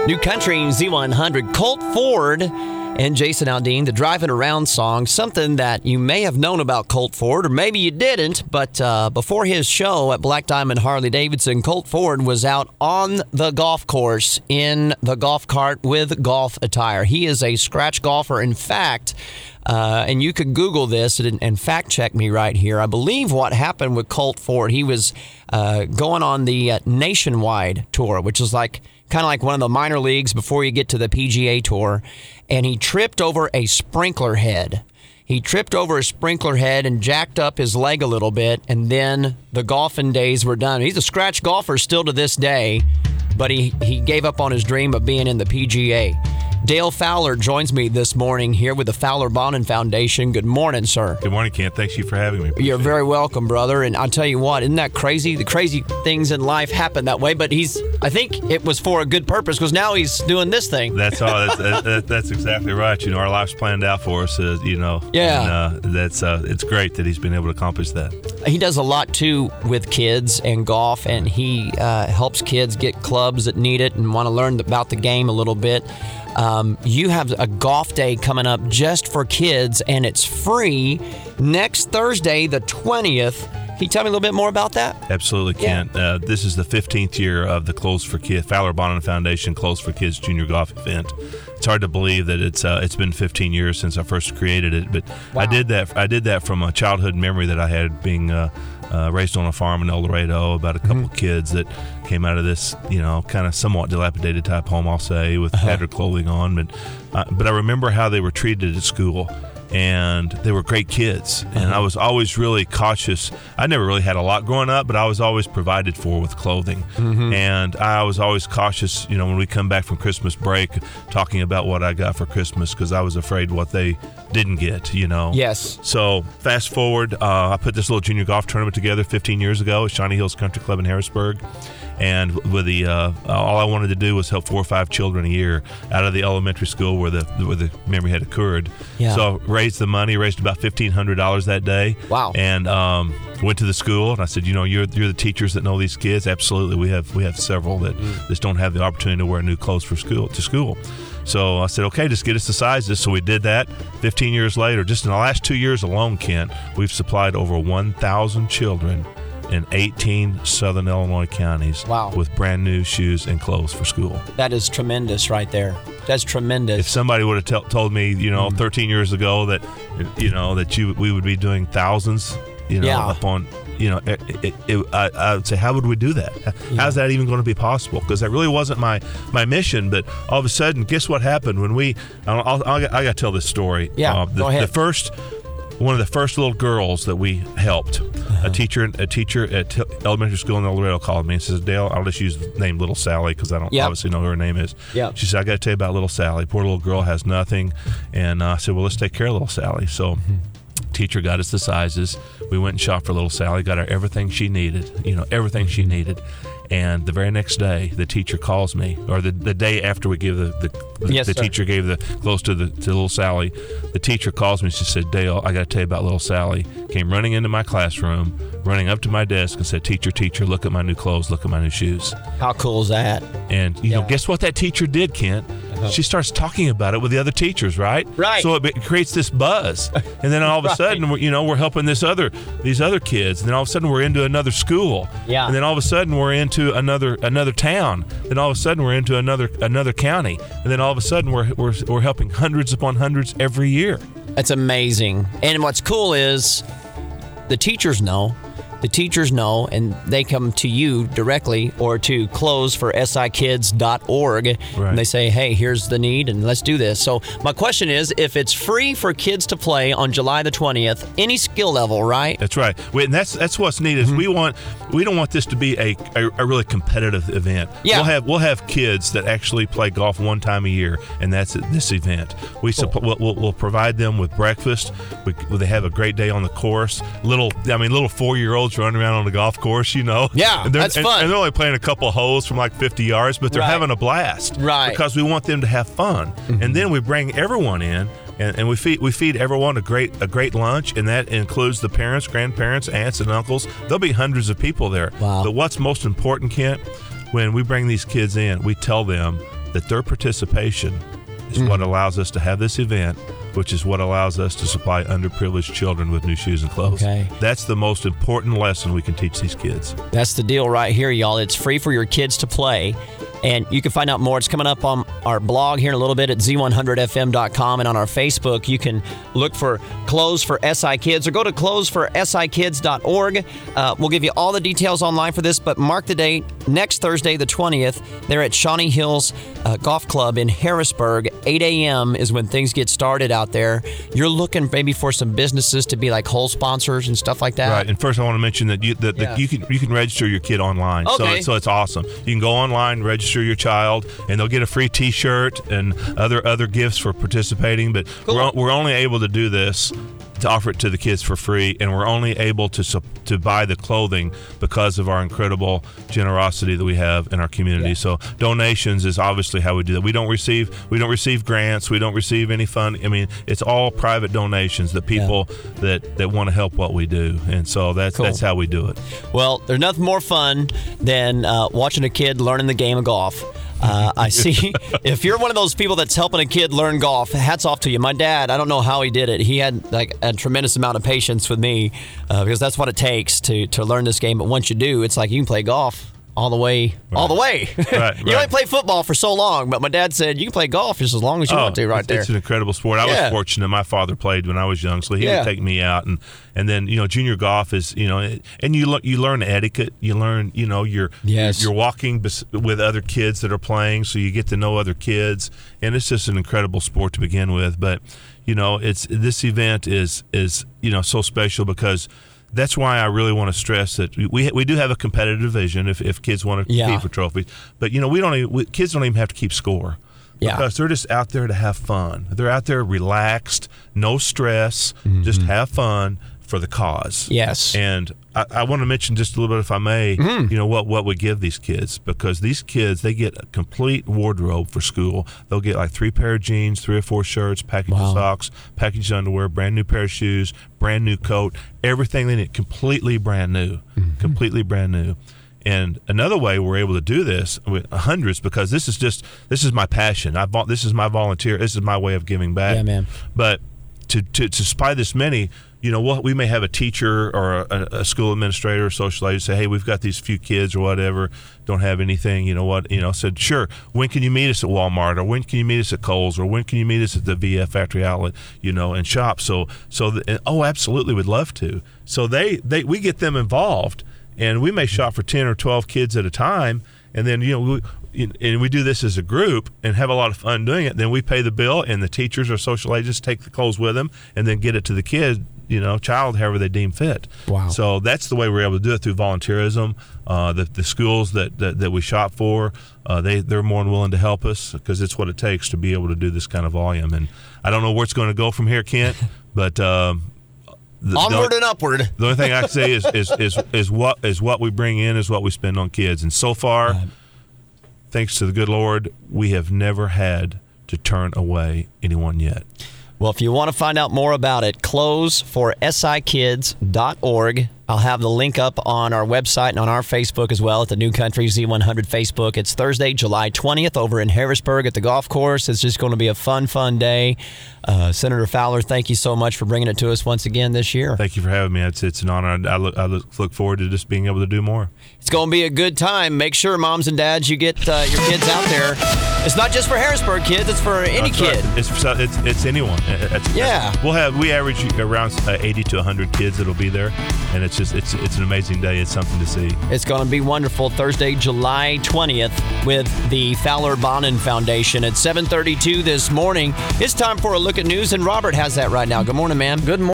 New Country Z100, Colt Ford and Jason Aldean, the Driving Around song, something that you may have known about Colt Ford, or maybe you didn't, but before his show at Black Diamond Harley-Davidson, Colt Ford was out on the golf course in the golf cart with golf attire. He is a scratch golfer. In fact, and you could Google this and fact check me right here. I believe what happened with Colt Ford, he was going on the Nationwide Tour, which is kind of like one of the minor leagues before you get to the PGA Tour, and he tripped over a sprinkler head. He tripped over a sprinkler head and jacked up his leg a little bit, and then the golfing days were done. He's a scratch golfer still to this day, but he gave up on his dream of being in the PGA. Dale Fowler joins me this morning here with the Fowler Bonin Foundation. Good morning, sir. Good morning, Kent. Thanks you for having me. You're very welcome, brother. And I'll tell you what, isn't that crazy? The crazy things in life happen that way, but I think it was for a good purpose, because now he's doing this thing. That's all. That's exactly right. Our life's planned out for us, Yeah. And, it's great that he's been able to accomplish that. He does a lot, too, with kids and golf, and he helps kids get clubs that need it and want to learn about the game a little bit. You have a golf day coming up just for kids, and it's free next Thursday, the 20th. Can you tell me a little bit more about that? Absolutely, Kent. Yeah. This is the 15th year of the Clothes for Kids, Fowler Bonin Foundation Clothes for Kids Junior Golf event. It's hard to believe that it's been 15 years since I first created it, but wow. I did that from a childhood memory that I had being raised on a farm in El Dorado, about a couple of kids that came out of this, kind of somewhat dilapidated type home, I'll say, with tattered clothing on. But I remember how they were treated at school. And they were great kids, and I was always really cautious. I never really had a lot growing up, but I was always provided for with clothing. And I was always cautious, when we come back from Christmas break, talking about what I got for Christmas, because I was afraid what they didn't get, Yes. So fast forward, I put this little junior golf tournament together 15 years ago at Shawnee Hills Country Club in Harrisburg. And with all I wanted to do was help 4 or 5 children a year out of the elementary school where the memory had occurred. Yeah. So raised the money, raised about $1,500 that day. Wow. And went to the school, and I said, you're the teachers that know these kids. Absolutely, we have several that just don't have the opportunity to wear new clothes to school. So I said, okay, just get us the sizes. So we did that. 15 years later, just in the last 2 years alone, Kent, we've supplied over 1,000 children in 18 Southern Illinois counties with brand new shoes and clothes for school. That is tremendous right there. That's tremendous. If somebody would have told me, 13 years ago that, we would be doing thousands, upon, I would say, how would we do that? How's that even going to be possible? Because that really wasn't my mission. But all of a sudden, guess what happened when I got to tell this story. Yeah, go ahead. One of the first little girls that we helped, a teacher at elementary school in El Dorado called me and says, Dale, I'll just use the name Little Sally because I don't obviously know who her name is. Yep. She said, I got to tell you about Little Sally. Poor little girl has nothing. And I said, well, let's take care of Little Sally. So teacher got us the sizes. We went and shopped for Little Sally, got her everything she needed, everything she needed. And the very next day, the teacher calls me, or the day after we give the teacher gave the clothes to Little Sally, the teacher calls me and she said, Dale, I got to tell you about Little Sally. Came running into my classroom, running up to my desk and said, teacher, look at my new clothes, look at my new shoes. How cool is that? And, guess what that teacher did, Kent? She starts talking about it with the other teachers, right? Right. So it creates this buzz. And then all of a sudden, we're helping these other kids. And then all of a sudden, we're into another school. Yeah. And then all of a sudden, we're into another town. Then all of a sudden, we're into another county. And then all of a sudden, we're helping hundreds upon hundreds every year. That's amazing. And what's cool is the teachers know, and they come to you directly or to clothes4sikids.org, and they say, hey, here's the need, and let's do this. So my question is, if it's free for kids to play on July the 20th, any skill level, right? That's right. And that's what's neat is we don't want this to be a really competitive event. Yeah. We'll have kids that actually play golf one time a year, and that's at this event. We'll provide them with breakfast. They have a great day on the course. Little 4-year-olds running around on the golf course, Yeah, that's fun. And they're only playing a couple of holes from like 50 yards, but they're having a blast. Right. Because we want them to have fun. And then we bring everyone in, and we feed everyone a great lunch, and that includes the parents, grandparents, aunts, and uncles. There'll be hundreds of people there. Wow. But what's most important, Kent, when we bring these kids in, we tell them that their participation is what allows us to have this event, which is what allows us to supply underprivileged children with new shoes and clothes. Okay. That's the most important lesson we can teach these kids. That's the deal right here, y'all. It's free for your kids to play. And you can find out more. It's coming up on our blog here in a little bit at z100fm.com, and on our Facebook. You can look for Clothes for SI Kids or go to clothesforsikids.org. We'll give you all the details online for this, but mark the date, next Thursday, the 20th. They're at Shawnee Hills Golf Club in Harrisburg. 8 a.m. is when things get started out there. You're looking maybe for some businesses to be like hole sponsors and stuff like that. Right. And first I want to mention that you can register your kid online. Okay. So it's awesome. You can go online, register your child, and they'll get a free T-shirt and other gifts for participating. But Cool. we're only able to do this to offer it to the kids for free, and we're only able to buy the clothing because of our incredible generosity that we have in our community. Yeah. So donations is obviously how we do that. We don't receive grants. We don't receive any fund. I mean, it's all private donations that people that want to help what we do, and so that's how we do it. Well, there's nothing more fun than watching a kid learning the game of golf. I see. If you're one of those people that's helping a kid learn golf, hats off to you. My dad, I don't know how he did it. He had like a tremendous amount of patience with me because that's what it takes to learn this game. But once you do, it's like you can play golf all the way. Right, You only play football for so long, but my dad said you can play golf just as long as you want to right there. It's an incredible sport. I was fortunate. My father played when I was young, so he would take me out. And then, junior golf is, and you learn etiquette. You learn, you're walking with other kids that are playing, so you get to know other kids. And it's just an incredible sport to begin with. But, this event is so special because that's why I really want to stress that we do have a competitive division if kids want to compete for trophies. But kids don't even have to keep score because they're just out there to have fun. They're out there relaxed, no stress, just have fun for the cause. Yes. And I want to mention just a little bit, if I may, what we give these kids, because these kids, they get a complete wardrobe for school. They'll get like 3 pair of jeans, 3 or 4 shirts, package of socks, package of underwear, brand new pair of shoes, brand new coat, everything they need, completely brand new, completely brand new. And another way we're able to do this with hundreds, because this is my passion. This is my volunteer. This is my way of giving back. Yeah, man. But to supply this many, we may have a teacher or a school administrator or social aide say, hey, we've got these few kids or whatever, don't have anything, said, sure, when can you meet us at Walmart, or when can you meet us at Kohl's, or when can you meet us at the VF Factory Outlet, and shop. Absolutely, would love to. So we get them involved, and we may shop for 10 or 12 kids at a time, and then, we do this as a group and have a lot of fun doing it. Then we pay the bill, and the teachers or social agents take the clothes with them and then get it to the kid, child, however they deem fit. Wow. So that's the way we're able to do it, through volunteerism. The schools that we shop for, they're more than willing to help us, because it's what it takes to be able to do this kind of volume. And I don't know where it's going to go from here, Kent, but onward and upward. The only thing I can say is what we bring in is what we spend on kids. And so far, thanks to the good Lord, we have never had to turn away anyone yet. Well, if you want to find out more about it, clothesforsikids.org. I'll have the link up on our website and on our Facebook as well, at the New Country Z100 Facebook. It's Thursday, July 20th over in Harrisburg at the golf course. It's just going to be a fun day. Senator Fowler, thank you so much for bringing it to us once again this year. Thank you for having me. It's an honor. I look forward to just being able to do more. It's going to be a good time. Make sure, moms and dads, you get your kids out there. It's not just for Harrisburg kids; it's for any kid. Right. It's anyone. We average around 80 to 100 kids that'll be there, and it's an amazing day. It's something to see. It's going to be wonderful. Thursday, July 20th, with the Fowler Bonin Foundation at 7:32 this morning. It's time for a look at news, and Robert has that right now. Good morning, man. Good morning.